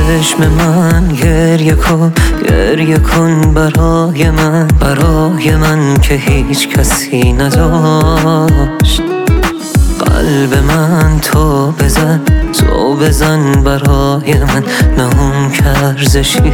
چشم من گریه کن برای من که هیچ کسی نداشت. قلب من تو بزن برای من، نه اون که ارزشی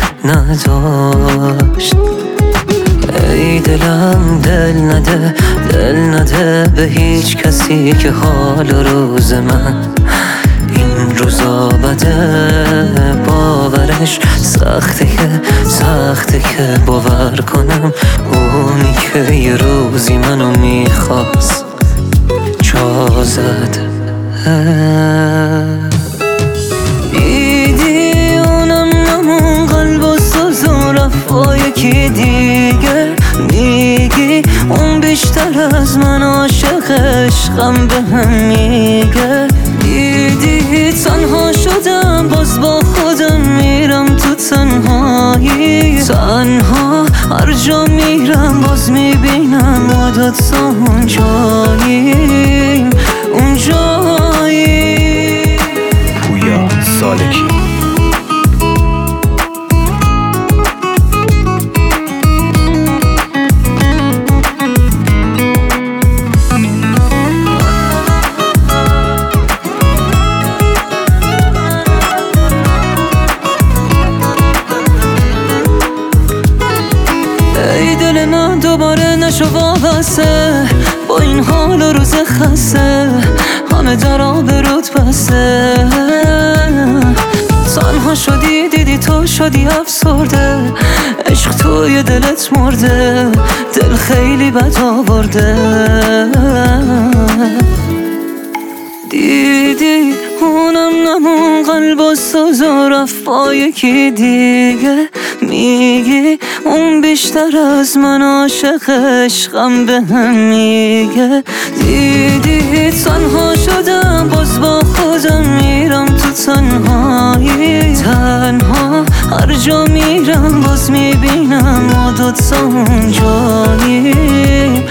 نداشت. ای دلم دل نده به هیچ کسی که حال روز من این روزا بده. باورش سخته که باور کنم اونی که یه روزی منو میخواست جا زده. دیدی اونم نمون قلب و سوز و رفت با یکی دیگه. میگی اون بیشتر از من عاشق عشقم بهم میگه. دیدی تنها شدم باز با خودم میرم تو تنهایی. تنها هر جا میرم باز میبینم ما دوتا اونجاییم. پویا سالکی. ای دل من دوباره نشو وابسته با این حال و روز خسته، همه در آبروت بسته. تنها شدی دیدی تو شدی افسرده، عشق توی دلت مرده، دل خیلی بد آورده. دیدی اونم نمون قلب و سوز و رفت با یکی دیگه. میگی اون بیشتر از من عاشق عشقم بهم میگه. دیدی تنها شدم باز با خودم میرم تو تنهایی. تنها هر جا میرم باز میبینم ما دوتا اونجاییم.